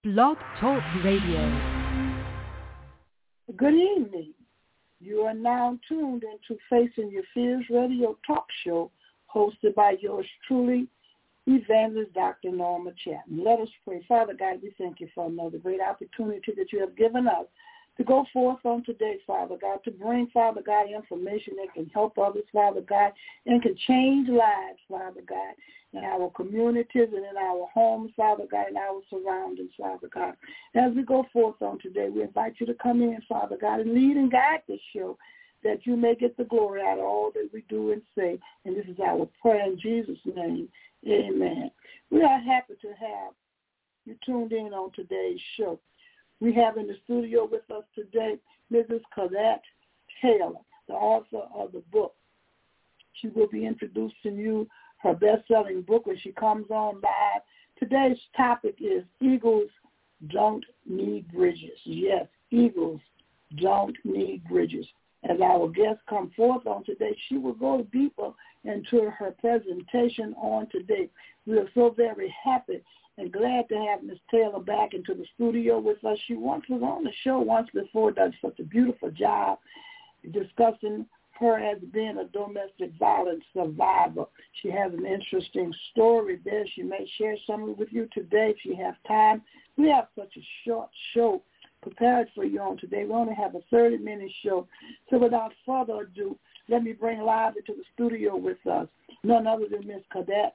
Blog Talk Radio. Good evening. You are now tuned into Facing Your Fears radio talk show hosted by yours truly, Evangelist Dr. Norma Chapman. Let us pray. Father God, we thank you for another great opportunity that you have given us to go forth on today, Father God, to bring, Father God, information that can help others, Father God, and can change lives, Father God, in our communities and in our homes, Father God, in our surroundings, Father God. As we go forth on today, we invite you to come in, Father God, and lead and guide this show that you may get the glory out of all that we do and say. And this is our prayer in Jesus' name. Amen. We are happy to have you tuned in on today's show. We have in the studio with us today Mrs. Cadet Taylor, the author of the book. She will be introducing you her best-selling book when she comes on live. Today's topic is Eagles Don't Need Bridges. Yes, Eagles Don't Need Bridges. As our guest come forth on today, she will go deeper into her presentation on today. We are so very happy and glad to have Ms. Taylor back into the studio with us. She once was on the show once before, done such a beautiful job discussing her as being a domestic violence survivor. She has an interesting story there. She may share some with you today if you have time. We have such a short show prepared for you on today. We only have a 30-minute show. So without further ado, let me bring live into the studio with us none other than Ms. Cadet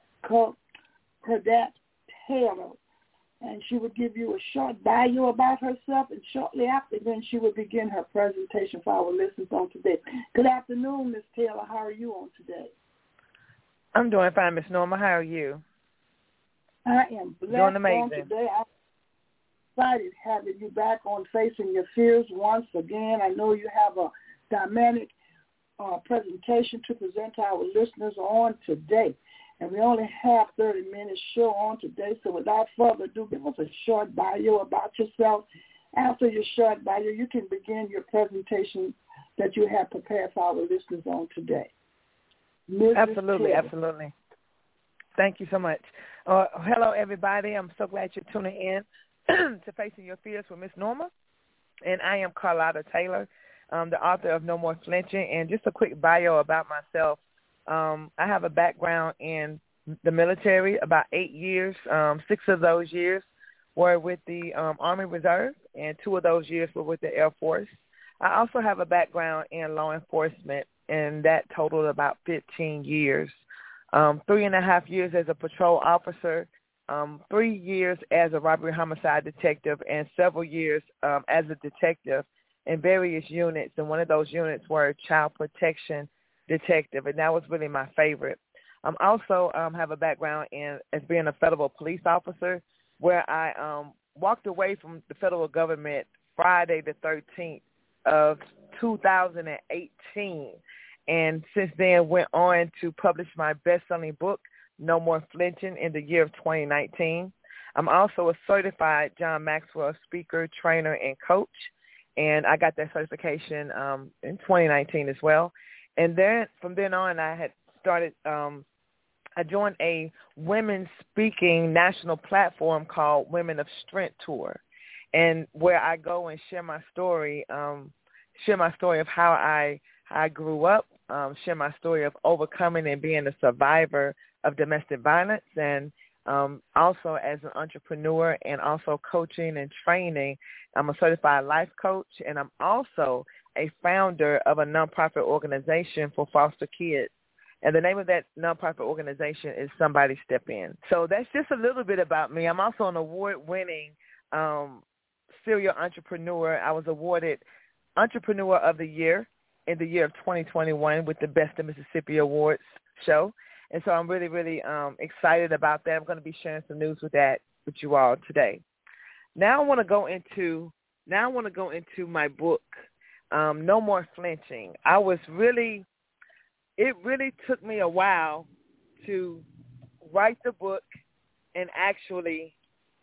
Taylor, and she would give you a short bio about herself, and shortly after then she will begin her presentation for our listeners on today. Good afternoon, Ms. Taylor. How are you on today? I'm doing fine, Ms. Norma. How are you? I am blessed doing amazing on today. I'm excited having you back on Facing Your Fears once again. I know you have a dynamic presentation to present to our listeners on today. And we only have 30 minutes show on today, so without further ado, give us a short bio about yourself. After your short bio, you can begin your presentation that you have prepared for our listeners on today. Absolutely, Taylor. Absolutely. Thank you so much. Hello, everybody. I'm so glad you're tuning in to Facing Your Fears with Miss Norma. And I am Carlotta Taylor, the author of No More Flinching. And just a quick bio about myself. I have a background in the military, about 8 years. 6 of those years were with the Army Reserve, and 2 of those years were with the Air Force. I also have a background in law enforcement, and that totaled about 15 years. 3.5 years as a patrol officer, 3 years as a robbery homicide detective, and several years as a detective in various units. And one of those units were child protection detective, and that was really my favorite. Also have a background as being a federal police officer, where I walked away from the federal government Friday the 13th of 2018, and since then went on to publish my best-selling book, No More Flinching, in the year of 2019. I'm also a certified John Maxwell speaker, trainer, and coach, and I got that certification in 2019 as well. And then from then on, I had started, I joined a women speaking national platform called Women of Strength Tour, and where I go and share my story of how I grew up, share my story of overcoming and being a survivor of domestic violence, and also as an entrepreneur, and also coaching and training. I'm a certified life coach, and I'm also a founder of a nonprofit organization for foster kids. And the name of that nonprofit organization is Somebody Step In. So that's just a little bit about me. I'm also an award-winning serial entrepreneur. I was awarded Entrepreneur of the Year in the year of 2021 with the Best of Mississippi Awards show. And so I'm really, really excited about that. I'm going to be sharing some news with you all today. Now I want to go into my book, No More Flinching. It really took me a while to write the book and actually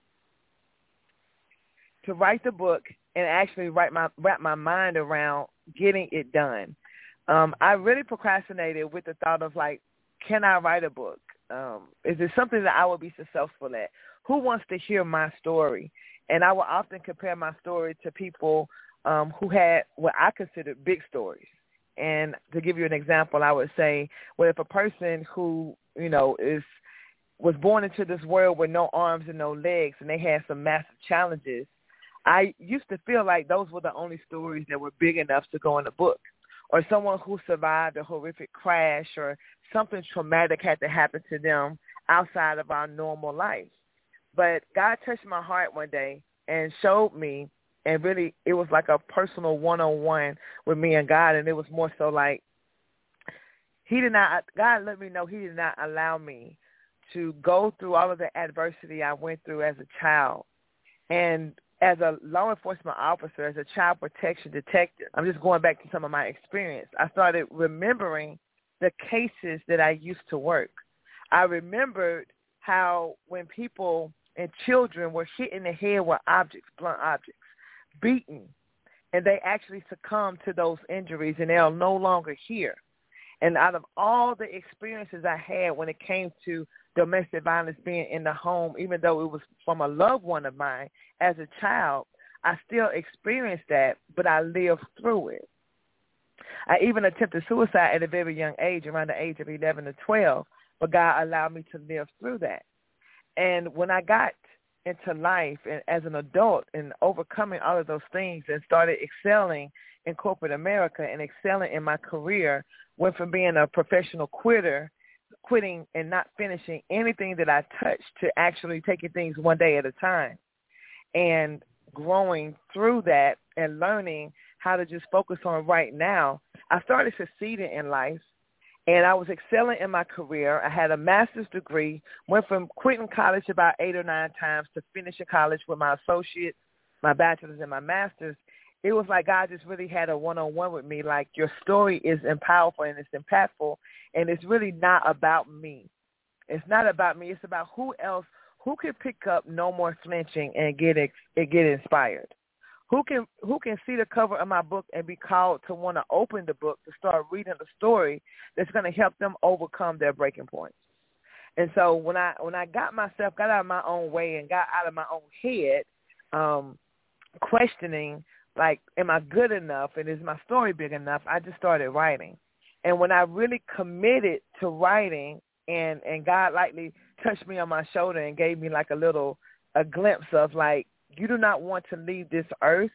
wrap my mind around getting it done. I really procrastinated with the thought of, like, can I write a book? is it something that I will be successful at? Who wants to hear my story? And I will often compare my story to people who had what I considered big stories. And to give you an example, I would say, well, if a person who, was born into this world with no arms and no legs, and they had some massive challenges, I used to feel like those were the only stories that were big enough to go in a book. Or someone who survived a horrific crash or something traumatic had to happen to them outside of our normal life. But God touched my heart one day and showed me, and really it was like a personal one-on-one with me and God, and it was more so like God let me know he did not allow me to go through all of the adversity I went through as a child. And as a law enforcement officer, as a child protection detective, I'm just going back to some of my experience. I started remembering the cases that I used to work. I remembered how when people and children were hit in the head with objects, blunt objects, beaten, and they actually succumbed to those injuries and they are no longer here. And out of all the experiences I had when it came to domestic violence being in the home, even though it was from a loved one of mine as a child, I still experienced that, but I lived through it. I even attempted suicide at a very young age, around the age of 11 to 12, but God allowed me to live through that. And when I got into life and as an adult and overcoming all of those things and started excelling in corporate America and excelling in my career, went from being a professional quitting and not finishing anything that I touched to actually taking things one day at a time and growing through that and learning how to just focus on right now. I started succeeding in life, and I was excelling in my career. I had a master's degree, went from quitting college about 8 or 9 times to finishing college with my associates, my bachelor's, and my master's. It was like God just really had a one-on-one with me, like your story is powerful and it's impactful, and it's really not about me. It's not about me. It's about who can pick up No More Flinching and get inspired. Who can see the cover of my book and be called to want to open the book to start reading the story that's going to help them overcome their breaking points. And so when I got out of my own way and got out of my own head, questioning, like, am I good enough and is my story big enough, I just started writing. And when I really committed to writing and God lightly touched me on my shoulder and gave me like a glimpse of like, you do not want to leave this earth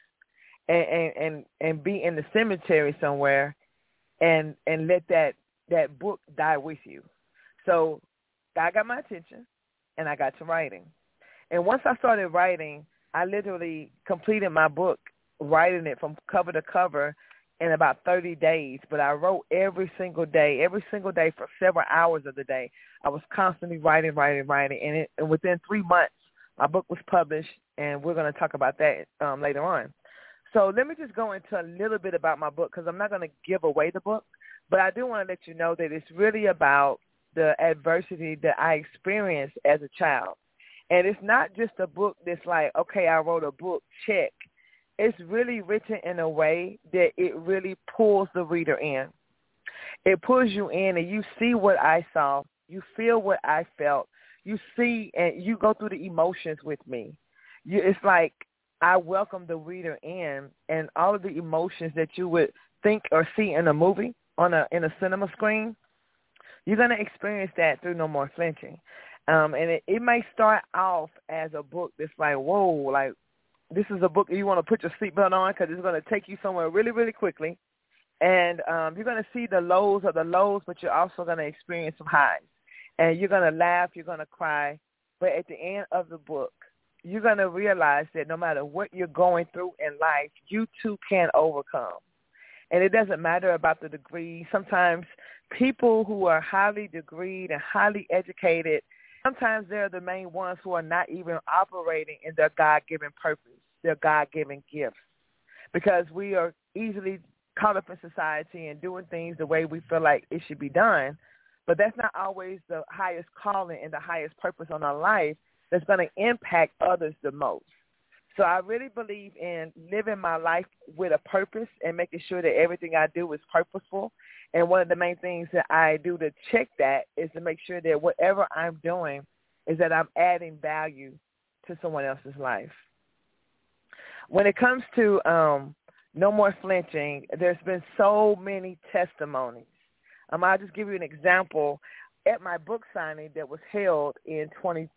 and be in the cemetery somewhere and let that book die with you. So God got my attention and I got to writing. And once I started writing, I literally completed my book, writing it from cover to cover in about 30 days. But I wrote every single day for several hours of the day. I was constantly writing. And within 3 months, my book was published, and we're going to talk about that later on. So let me just go into a little bit about my book because I'm not going to give away the book, but I do want to let you know that it's really about the adversity that I experienced as a child. And it's not just a book that's like, okay, I wrote a book, check. It's really written in a way that it really pulls the reader in. It pulls you in, and you see what I saw. You feel what I felt. You see, and you go through the emotions with me. It's like I welcome the reader in, and all of the emotions that you would think or see in a movie in a cinema screen, you're going to experience that through No More Flinching. And it may start off as a book that's like, whoa, like this is a book you want to put your seatbelt on because it's going to take you somewhere really, really quickly. And you're going to see the lows of the lows, but you're also going to experience some highs. And you're going to laugh, you're going to cry. But at the end of the book, you're going to realize that no matter what you're going through in life, you too can overcome. And it doesn't matter about the degree. Sometimes people who are highly degreed and highly educated, sometimes they're the main ones who are not even operating in their God-given purpose, their God-given gifts, because we are easily caught up in society and doing things the way we feel like it should be done. But that's not always the highest calling and the highest purpose on our life that's going to impact others the most. So I really believe in living my life with a purpose and making sure that everything I do is purposeful. And one of the main things that I do to check that is to make sure that whatever I'm doing is that I'm adding value to someone else's life. When it comes to No More Flinching, there's been so many testimonies. I'll just give you an example. At my book signing that was held in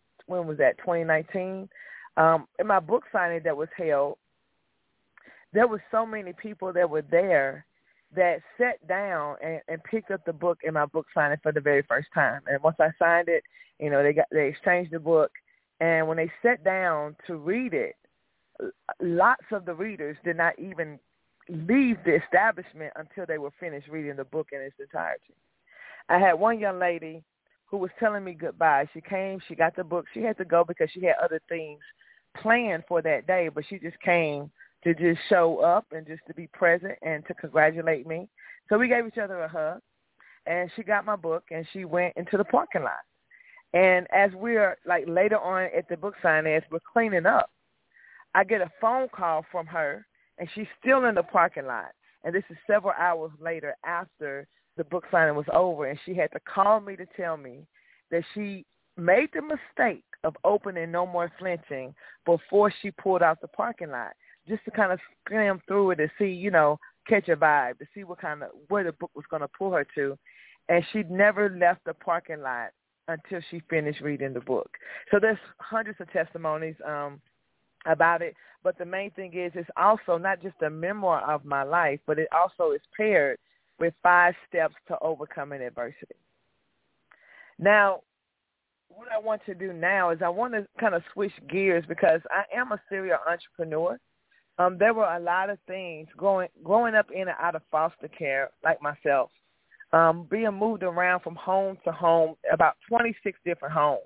2019, in my book signing that was held, there were so many people that were there that sat down and picked up the book in my book signing for the very first time. And once I signed it, they exchanged the book. And when they sat down to read it, lots of the readers did not even leave the establishment until they were finished reading the book in its entirety. I had one young lady who was telling me goodbye. She came, she got the book. She had to go because she had other things planned for that day, but she just came to just show up and just to be present and to congratulate me. So we gave each other a hug, and she got my book, and she went into the parking lot. And as we're, later on at the book signing, as we're cleaning up, I get a phone call from her, and she's still in the parking lot. And this is several hours later after the book signing was over, and she had to call me to tell me that she made the mistake of opening No More Flinching before she pulled out the parking lot, just to kind of skim through it to see, catch a vibe, to see where the book was going to pull her to. And she'd never left the parking lot until she finished reading the book. So there's hundreds of testimonies about it. But the main thing is it's also not just a memoir of my life, but it also is paired with 5 steps to overcoming adversity. Now, what I want to do now is I want to kind of switch gears because I am a serial entrepreneur. There were a lot of things growing up in and out of foster care, like myself, being moved around from home to home, about 26 different homes.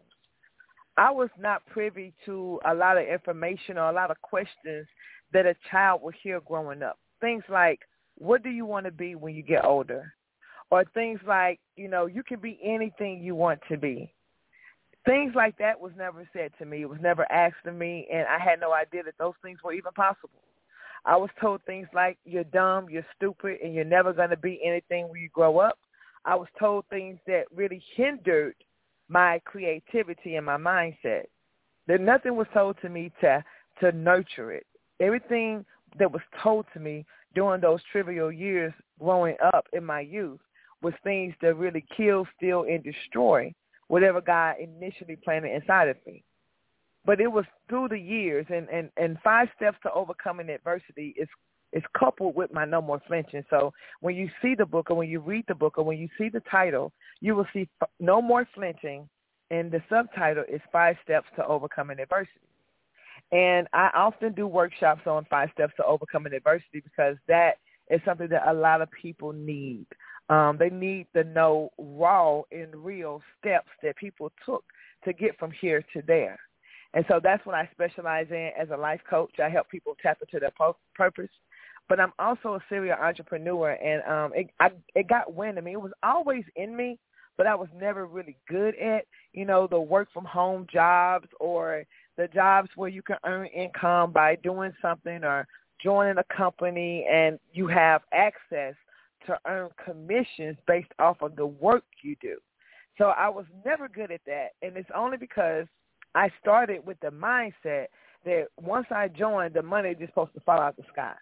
I was not privy to a lot of information or a lot of questions that a child would hear growing up. Things like, what do you want to be when you get older? Or things like, you can be anything you want to be. Things like that was never said to me. It was never asked of me, and I had no idea that those things were even possible. I was told things like, you're dumb, you're stupid, and you're never going to be anything when you grow up. I was told things that really hindered my creativity and my mindset. That nothing was told to me to nurture it. Everything that was told to me during those trivial years growing up in my youth was things that really kill, steal, and destroy whatever God initially planted inside of me. But it was through the years, and 5 steps to overcoming adversity is coupled with my No More Flinching. So when you see the book or when you read the book or when you see the title, you will see No More Flinching, and the subtitle is 5 Steps to Overcoming Adversity. And I often do workshops on 5 steps to overcoming adversity because that is something that a lot of people need. They need to know raw and real steps that people took to get from here to there. And so that's what I specialize in as a life coach. I help people tap into their purpose. But I'm also a serial entrepreneur, and it got wind of me. It was always in me, but I was never really good at, the work-from-home jobs or the jobs where you can earn income by doing something or joining a company and you have access to earn commissions based off of the work you do. So I was never good at that, and it's only because I started with the mindset that once I joined, the money is just supposed to fall out the sky.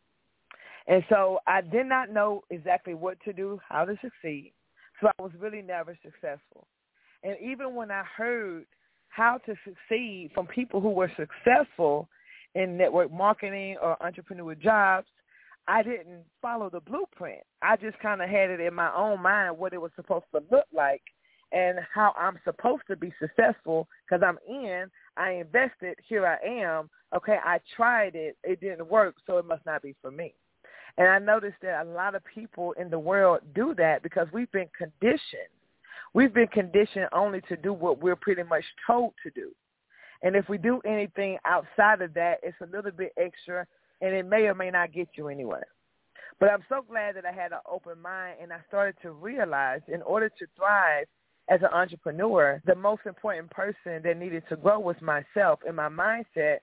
And so I did not know exactly what to do, how to succeed, so I was really never successful. And even when I heard how to succeed from people who were successful in network marketing or entrepreneur jobs, I didn't follow the blueprint. I just kind of had it in my own mind what it was supposed to look like and how I'm supposed to be successful because I invested, here I am. Okay, I tried it, it didn't work, so it must not be for me. And I noticed that a lot of people in the world do that because we've been conditioned. We've been conditioned only to do what we're pretty much told to do. And if we do anything outside of that, it's a little bit extra, and it may or may not get you anywhere. But I'm so glad that I had an open mind, and I started to realize in order to thrive as an entrepreneur, the most important person that needed to grow was myself and my mindset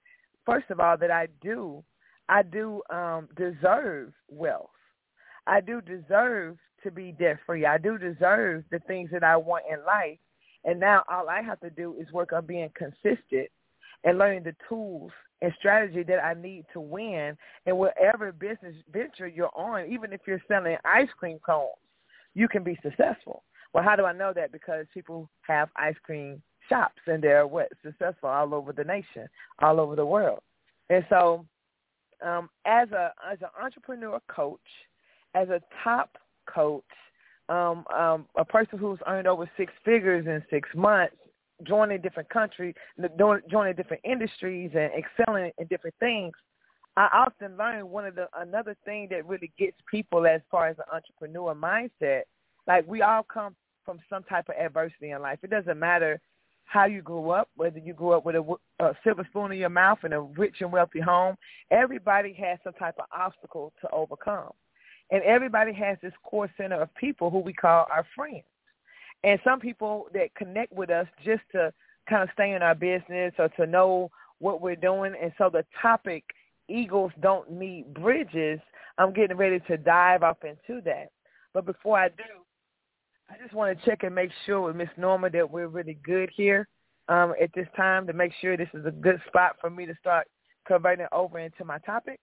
first of all, that I do deserve wealth. I do deserve to be debt-free. I do deserve the things that I want in life. And now all I have to do is work on being consistent and learning the tools and strategy that I need to win in whatever business venture you're on. Even if you're selling ice cream cones, you can be successful. Well, how do I know that? Because people have ice cream shops, and they're successful all over the nation, all over the world. And so as an entrepreneur coach, as a top coach, a person who's earned over 6 figures in 6 months, joining different countries, joining different industries, and excelling in different things, I often learn another thing that really gets people as far as an entrepreneur mindset. Like, we all come from some type of adversity in life. It doesn't matter how you grew up, whether you grew up with a silver spoon in your mouth in a rich and wealthy home. Everybody has some type of obstacle to overcome. And everybody has this core center of people who we call our friends. And some people that connect with us just to kind of stay in our business or to know what we're doing. And so the topic, Eagles Don't Need Bridges, I'm getting ready to dive off into that. But before I do, I just want to check and make sure with Miss Norma that we're really good here at this time, to make sure this is a good spot for me to start converting over into my topic.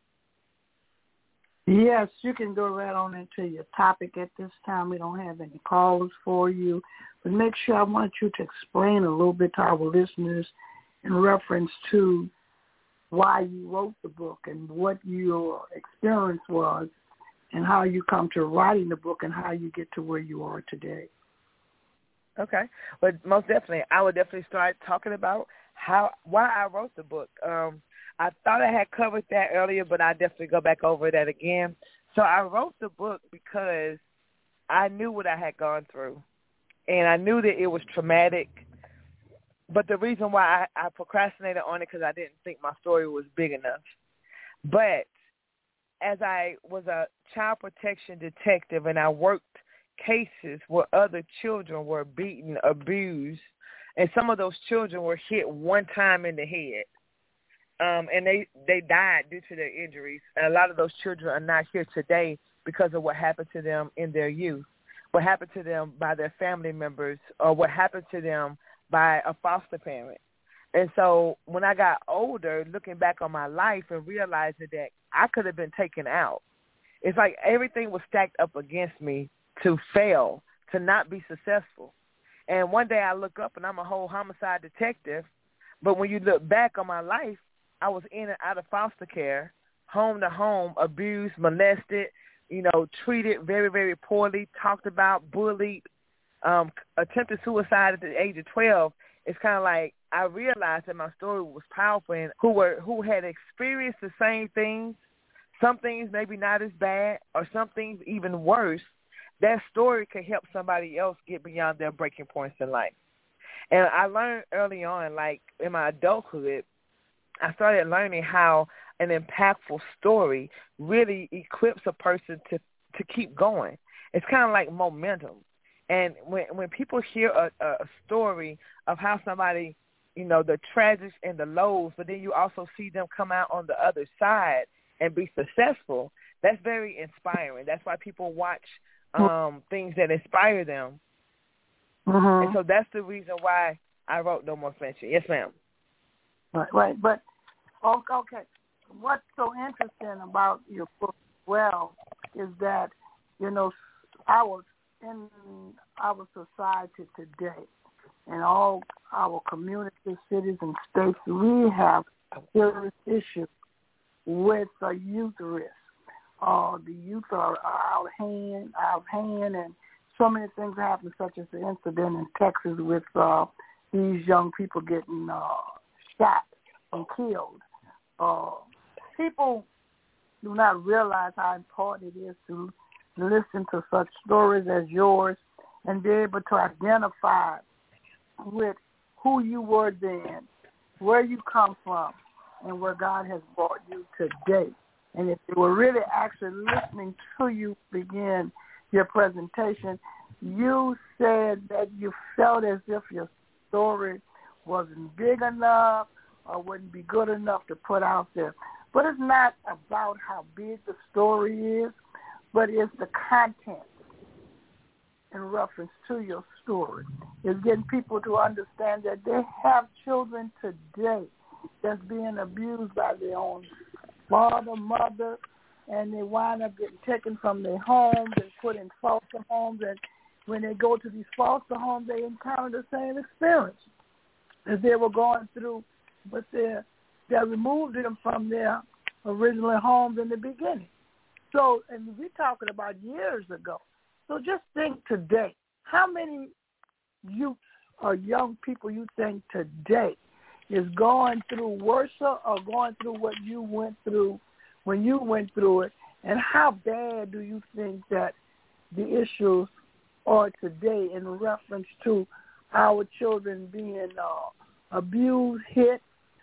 Yes, you can go right on into your topic at this time. We don't have any callers for you. But make sure, I want you to explain a little bit to our listeners in reference to why you wrote the book and what your experience was and how you come to writing the book and how you get to where you are today. Okay. But most definitely, I would definitely start talking about why I wrote the book. I thought I had covered that earlier, but I definitely go back over that again. So I wrote the book because I knew what I had gone through, and I knew that it was traumatic. But the reason why I procrastinated on it, because I didn't think my story was big enough. But as I was a child protection detective and I worked cases where other children were beaten, abused, and some of those children were hit one time in the head. And they died due to their injuries. And a lot of those children are not here today because of what happened to them in their youth, what happened to them by their family members, or what happened to them by a foster parent. And so when I got older, looking back on my life and realizing that I could have been taken out, it's like everything was stacked up against me to fail, to not be successful. And one day I look up and I'm a whole homicide detective, but when you look back on my life, I was in and out of foster care, home to home, abused, molested, treated very, very poorly, talked about, bullied, attempted suicide at the age of 12. It's kind of like I realized that my story was powerful, and who had experienced the same things, some things maybe not as bad, or some things even worse. That story could help somebody else get beyond their breaking points in life. And I learned early on, like in my adulthood, I started learning how an impactful story really equips a person to keep going. It's kind of like momentum. And when people hear a story of how somebody, the tragics and the lows, but then you also see them come out on the other side and be successful, that's very inspiring. That's why people watch things that inspire them. And so that's the reason why I wrote No More Flinching. Yes, ma'am. Right. But, okay, what's so interesting about your book as well is that, in our society today, in all our communities, cities, and states, we have a serious issue with youth risk. The youth are out of hand, and so many things happen, such as the incident in Texas with these young people getting shot and killed. People do not realize how important it is to listen to such stories as yours and be able to identify with who you were then, where you come from, and where God has brought you today. And if they were really actually listening to you begin your presentation, you said that you felt as if your story wasn't big enough or wouldn't be good enough to put out there. But it's not about how big the story is, but it's the content in reference to your story. It's getting people to understand that they have children today that's being abused by their own father, mother, and they wind up getting taken from their homes and put in foster homes. And when they go to these foster homes, they encounter the same experience as they were going through, but they removed them from their original homes in the beginning. So, and we're talking about years ago. So just think today, how many youth or young people you think today is going through worse or going through what you went through when you went through it, and how bad do you think that the issues are today in reference to our children being abused, hit,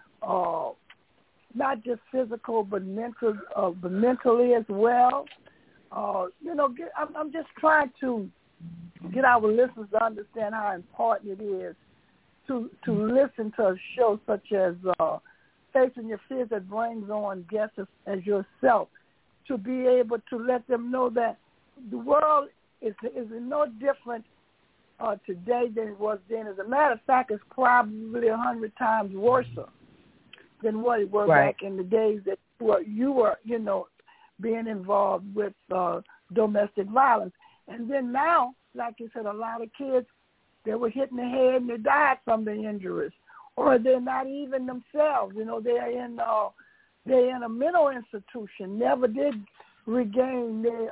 not just physical but mentally as well? I'm just trying to get our listeners to understand how important it is to listen to a show such as Facing Your Fears that brings on guests as yourself, to be able to let them know that the world is no different today than it was then. As a matter of fact, it's probably 100 times worse than what it was back in the days that you were, being involved with domestic violence. And then now, like you said, a lot of kids, they were hit in the head and they died from the injuries, or they're not even themselves. They're in a mental institution, never did regain the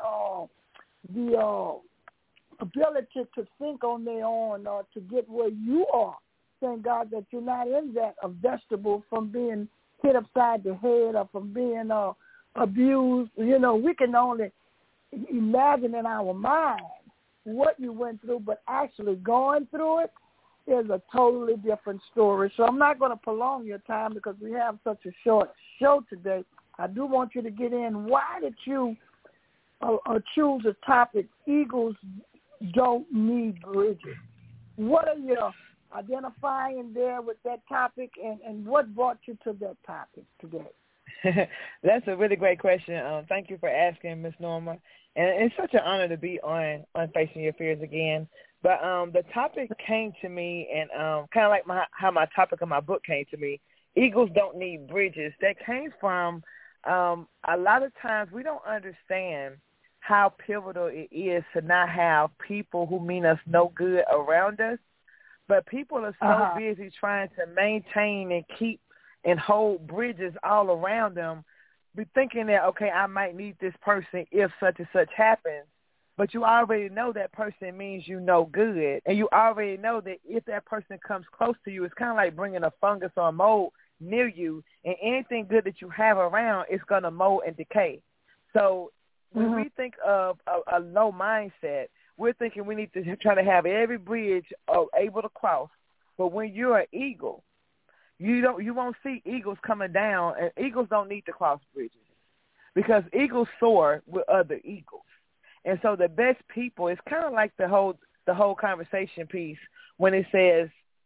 ability to think on their own or to get where you are. Thank God that you're not in that, a vegetable from being hit upside the head or from being abused. We can only imagine in our mind what you went through, but actually going through it is a totally different story. So I'm not going to prolong your time because we have such a short show today. I do want you to get in. Why did you choose the topic, Eagles Don't Need Bridges? What are you identifying there with that topic, and what brought you to that topic today? That's a really great question. Thank you for asking, Ms. Norma. And it's such an honor to be on Facing Your Fears again. But the topic came to me, and kind of like how my topic of my book came to me, Eagles Don't Need Bridges. That came from a lot of times we don't understand how pivotal it is to not have people who mean us no good around us. But people are so busy trying to maintain and keep and hold bridges all around them, be thinking that, okay, I might need this person if such and such happens. But you already know that person means you no good. And you already know that if that person comes close to you, it's kind of like bringing a fungus or a mold near you. And anything good that you have around, it's going to mold and decay. So when we think of a low mindset, we're thinking we need to try to have every bridge able to cross. But when you're an eagle, you won't see eagles coming down, and eagles don't need to cross bridges because eagles soar with other eagles. And so the best people, it's kind of like the whole conversation piece when it says,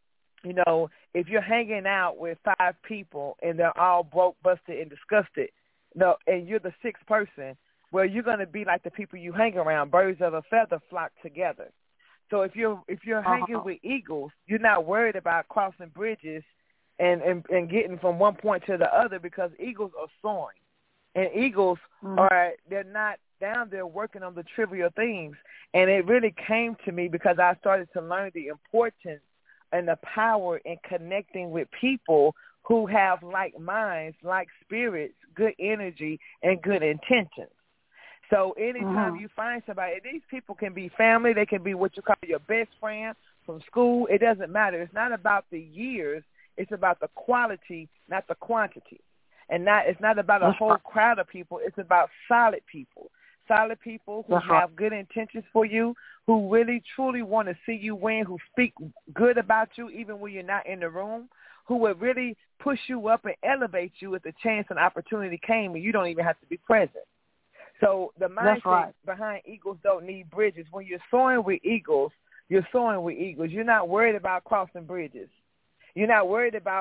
if you're hanging out with 5 people and they're all broke, busted, and disgusted, and you're the 6th person, well, you're going to be like the people you hang around. Birds of a feather flock together. So if you're hanging with eagles, you're not worried about crossing bridges and getting from one point to the other because eagles are soaring. And eagles they're not down there working on the trivial things. And it really came to me because I started to learn the importance and the power in connecting with people who have like minds, like spirits, good energy, and good intentions. So anytime you find somebody, these people can be family, they can be what you call your best friend from school. It doesn't matter. It's not about the years. It's about the quality, not the quantity. And it's not about a whole crowd of people. It's about solid people who have good intentions for you, who really, truly want to see you win, who speak good about you even when you're not in the room, who would really push you up and elevate you if the chance and opportunity came and you don't even have to be present. So the mindset behind Eagles Don't Need Bridges, when you're soaring with eagles, you're soaring with eagles. You're not worried about crossing bridges. You're not worried about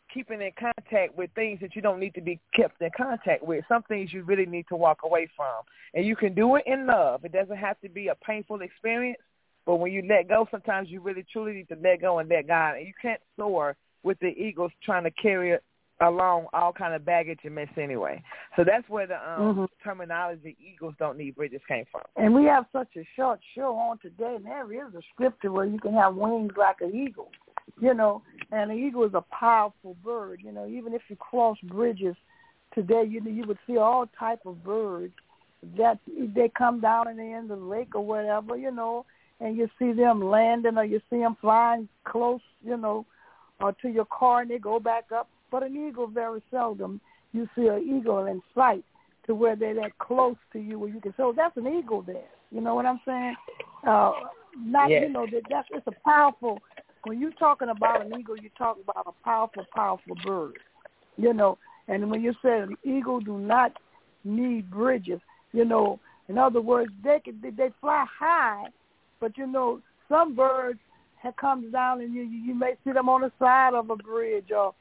keeping in contact with things that you don't need to be kept in contact with. Some things you really need to walk away from. And you can do it in love. It doesn't have to be a painful experience. But when you let go, sometimes you really, truly need to let go and let God. And you can't soar with the eagles trying to carry along all kind of baggage and mess anyway. So that's where the terminology "eagles don't need bridges" came from. And we have such a short show on today, and there is a scripture where you can have wings like an eagle, you know, and an eagle is a powerful bird. You know, even if you cross bridges today, you would see all type of birds that they come down in the lake or whatever, you know, and you see them landing or you see them flying close, you know, to your car and they go back up. But an eagle, very seldom you see an eagle in sight to where they're that close to you where you can say, oh, that's an eagle there. You know what I'm saying? Yes. You know, it's a powerful, when you're talking about an eagle, you're talking about a powerful, powerful bird. You know, and when you say an eagle do not need bridges, you know, in other words, they fly high, but, you know, some birds comes down and you may see them on the side of a bridge or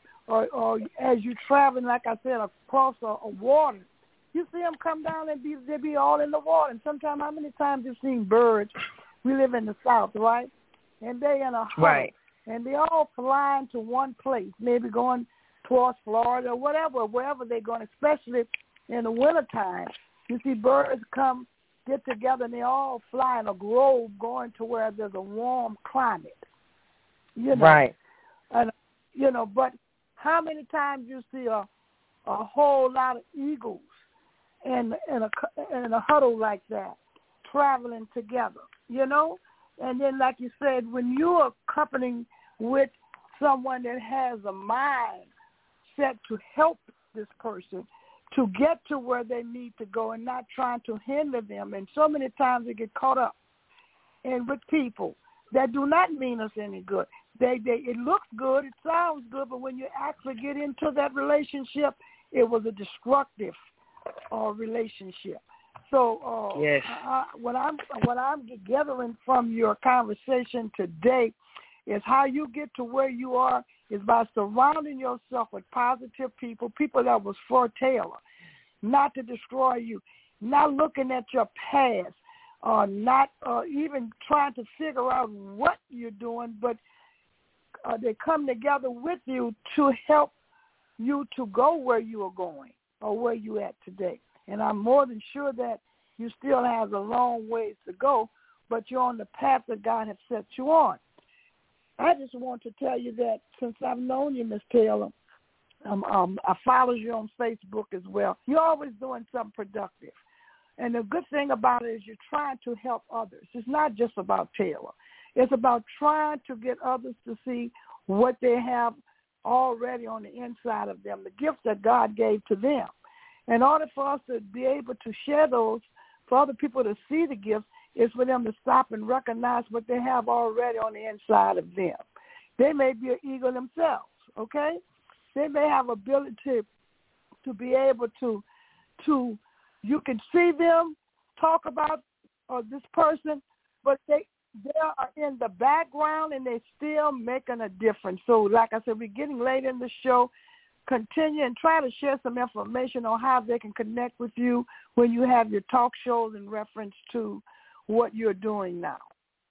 as you're traveling, like I said, across a water, you see them come down and they be all in the water. And sometimes, how many times you've seen birds? We live in the South, right? And they in a huddle, right, and they all flying to one place, maybe going towards Florida or whatever, wherever they're going, especially in the wintertime. You see birds get together, and they all fly in a grove going to where there's a warm climate. You know? Right. And, you know, but how many times you see a whole lot of eagles in a huddle like that, traveling together, you know? And then, like you said, when you're accompanying with someone that has a mind set to help this person to get to where they need to go and not trying to hinder them. And so many times they get caught up with people that do not mean us any good. It looks good, it sounds good, but when you actually get into that relationship, it was a destructive relationship. So yes. what I'm gathering from your conversation today is how you get to where you are is by surrounding yourself with positive people that was for Taylor, not to destroy you, not looking at your past, not even trying to figure out what you're doing, but they come together with you to help you to go where you are going or where you at today. And I'm more than sure that you still have a long ways to go, but you're on the path that God has set you on. I just want to tell you that since I've known you, Miss Taylor, I follow you on Facebook as well. You're always doing something productive. And the good thing about it is you're trying to help others. It's not just about Taylor. It's about trying to get others to see what they have already on the inside of them, the gifts that God gave to them. In order for us to be able to share those, for other people to see the gifts, is for them to stop and recognize what they have already on the inside of them. They may be an eagle themselves, okay? They may have ability to be able to you can see them talk about this person, but they are in the background and they're still making a difference. So like I said, we're getting late in the show. Continue and try to share some information on how they can connect with you when you have your talk shows in reference to what you're doing now.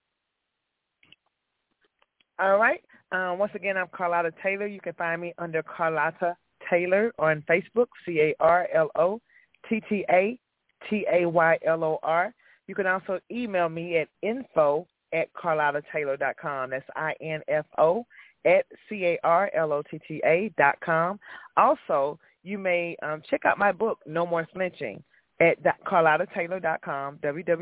All right. Once again, I'm Carlotta Taylor. You can find me under Carlotta Taylor on Facebook, CarlottaTaylor. You can also email me at info@carlottataylor.com. That's info@carlotta.com. Also, you may check out my book, No More Flinching, at carlottataylor.com,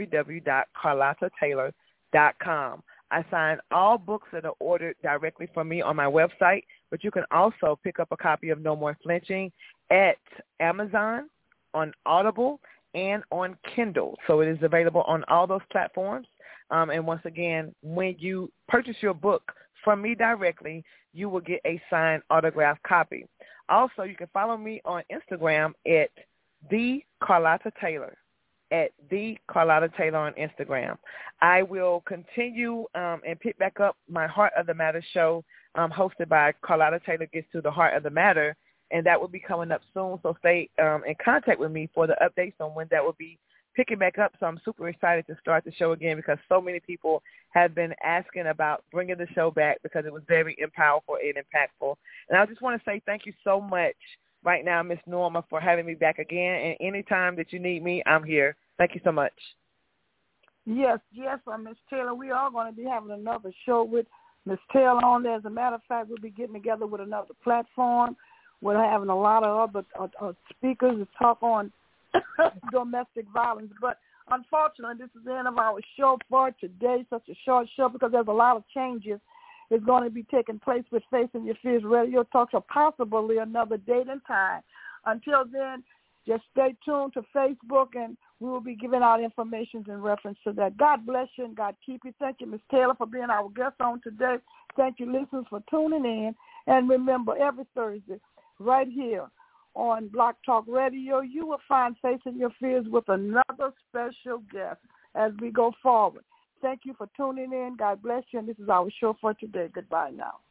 www.carlottataylor.com. I sign all books that are ordered directly from me on my website, but you can also pick up a copy of No More Flinching at Amazon, on Audible, and on Kindle. So it is available on all those platforms. And once again, when you purchase your book from me directly, you will get a signed autographed copy. Also, you can follow me on Instagram at The Carlotta Taylor, at The Carlotta Taylor on Instagram. I will continue and pick back up my Heart of the Matter show hosted by Carlotta Taylor Gets to the Heart of the Matter, and that will be coming up soon. So stay in contact with me for the updates on when that will be picking back up. So I'm super excited to start the show again because so many people have been asking about bringing the show back because it was very powerful and impactful. And I just want to say thank you so much right now, Miss Norma, for having me back again. And anytime that you need me, I'm here. Thank you so much. Yes, Miss Taylor. We are going to be having another show with Miss Taylor on there. As a matter of fact, we'll be getting together with another platform. We're having a lot of other speakers to talk on domestic violence. But unfortunately, this is the end of our show for today. Such a short show because there's a lot of changes that's going to be taking place with Facing Your Fears Radio Talk Show, possibly another date and time. Until then, just stay tuned to Facebook, and we will be giving out information in reference to that. God bless you and God keep you. Thank you, Ms. Taylor, for being our guest on today. Thank you, listeners, for tuning in. And remember, every Thursday, right here on Block Talk Radio, you will find Facing Your Fears with another special guest as we go forward. Thank you for tuning in. God bless you. And this is our show for today. Goodbye now.